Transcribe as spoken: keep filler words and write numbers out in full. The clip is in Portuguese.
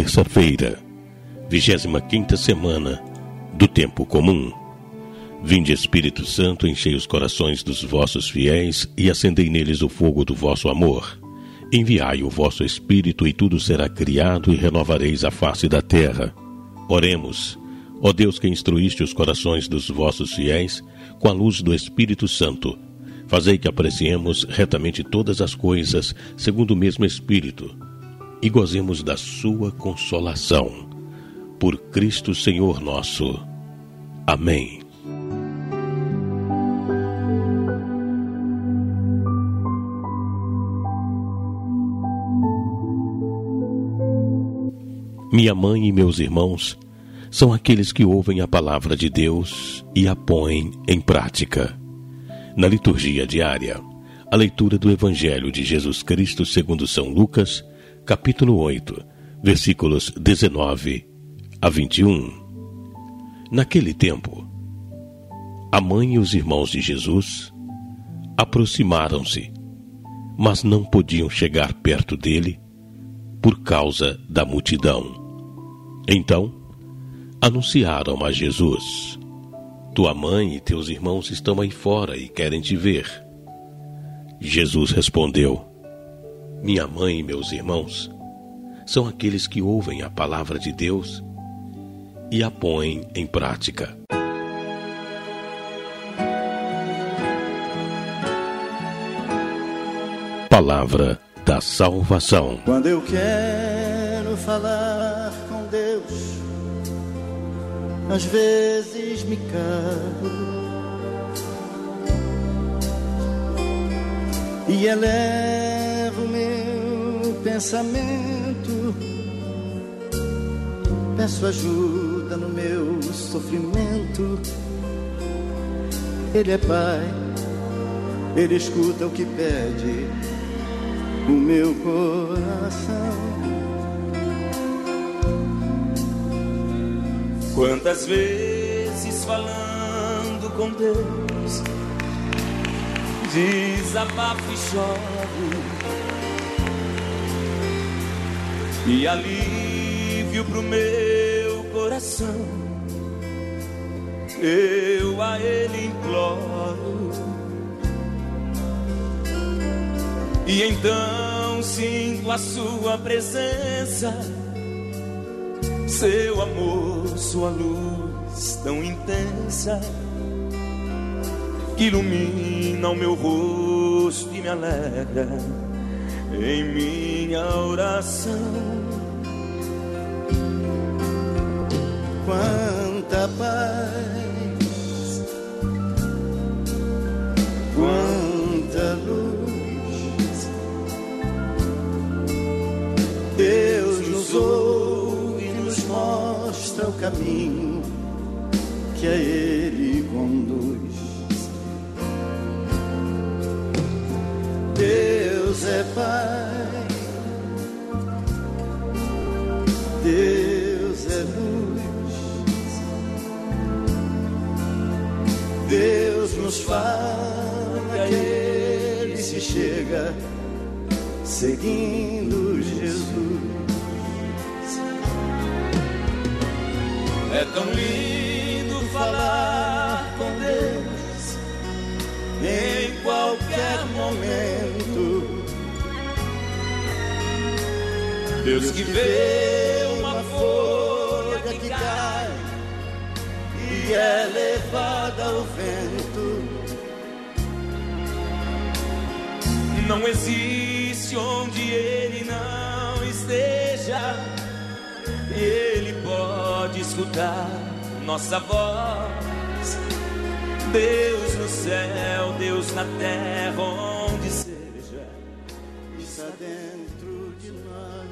terça-feira, vigésima quinta semana do tempo comum. Vinde, Espírito Santo, enchei os corações dos vossos fiéis e acendei neles o fogo do vosso amor. Enviai o vosso Espírito e tudo será criado e renovareis a face da terra. Oremos. Ó Deus, que instruíste os corações dos vossos fiéis com a luz do Espírito Santo, fazei que apreciemos retamente todas as coisas segundo o mesmo Espírito e gozemos da sua consolação. Por Cristo Senhor nosso. Amém. Minha mãe e meus irmãos são aqueles que ouvem a palavra de Deus e a põem em prática. Na liturgia diária, a leitura do Evangelho de Jesus Cristo segundo São Lucas, capítulo oito, versículos dezenove a vinte e um. Naquele tempo, a mãe e os irmãos de Jesus aproximaram-se, mas não podiam chegar perto dele por causa da multidão. Então, anunciaram a Jesus: tua mãe e teus irmãos estão aí fora e querem te ver. Jesus respondeu: minha mãe e meus irmãos são aqueles que ouvem a palavra de Deus e a põem em prática. Palavra da salvação. Quando eu quero falar com Deus, às vezes me calo e elevo meu pensamento, peço ajuda no meu sofrimento. Ele é Pai, Ele escuta o que pede o meu coração. Quantas vezes falando com Deus, desabafo e choro, e alívio pro meu coração eu a Ele imploro. E então sinto a sua presença, seu amor, sua luz tão intensa, que ilumina o meu rosto e me alegra em minha oração. Quanta paz, quanta luz, Deus nos ouve e nos mostra o caminho que a Ele conduz. Deus é Pai, Deus é luz, Deus nos fala que a Ele se chega seguindo Jesus. É tão lindo falar com Deus em qualquer momento. Deus que vê uma folha que cai e é levada ao vento. Não existe onde Ele não esteja, e Ele pode escutar nossa voz. Deus no céu, Deus na terra, onde seja, Está dentro de nós.